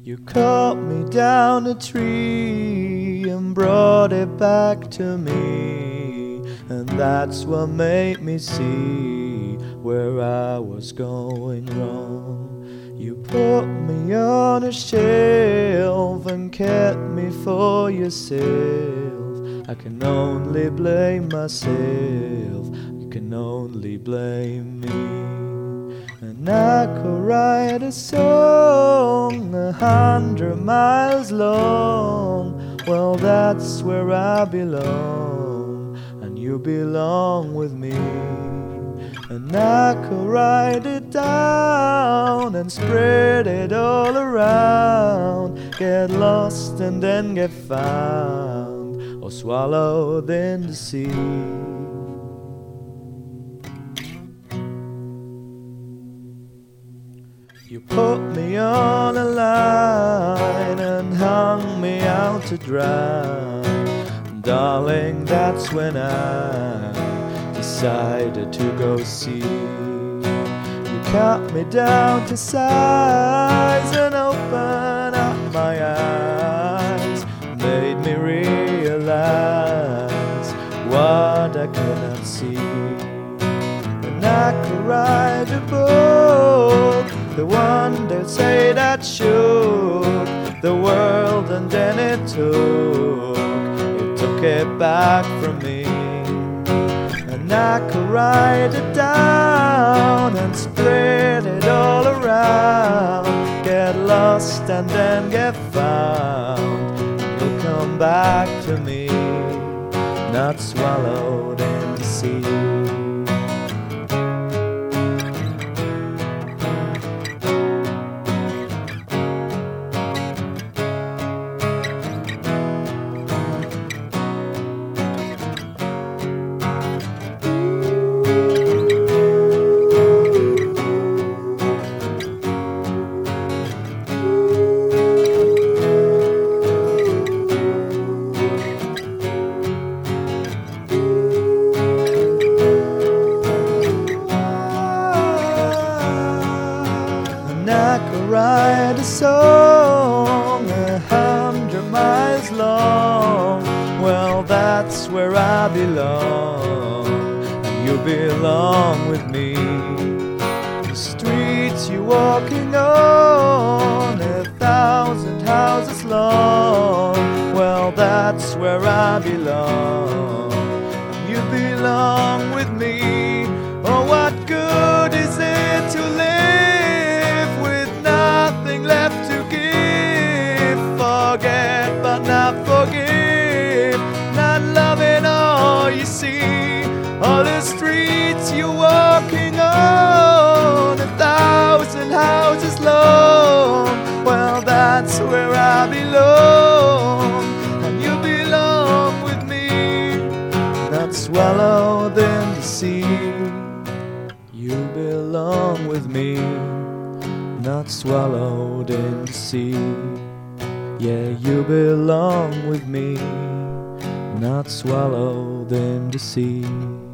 You cut me down a tree and brought it back to me, and that's what made me see where I was going wrong. You put me on a shelf and kept me for yourself. I can only blame myself, you can only blame me. And I could write a song 100 miles long. Well, that's where I belong, and you belong with me. And I could write it down and spread it all around, get lost and then get found, or swallowed in the sea. You put me on a line and hung me out to dry. Darling, that's when I decided to go see. You cut me down to size and open up my eyes, made me realize what I could not see. And I could write a book, the one they say that shook the world, and then it took it back from me. And I could write it down and spread it all around, get lost and then get found. You'll come back to me, not swallowed in the sea. And I could write a song 100 miles long. Well, that's where I belong, and you belong with me. The streets you're walking on 1,000 houses long. Well, that's where I belong, and you belong with me. Oh, what good is it to live with nothing left to give? Forget but not forgive, not loving all you see. All the streets you're walking on 1,000 houses long. Well, that's where I belong, and you belong with me, not swallowed in the sea. You belong with me, not swallowed in the sea. Yeah, you belong with me, not swallowed in the sea.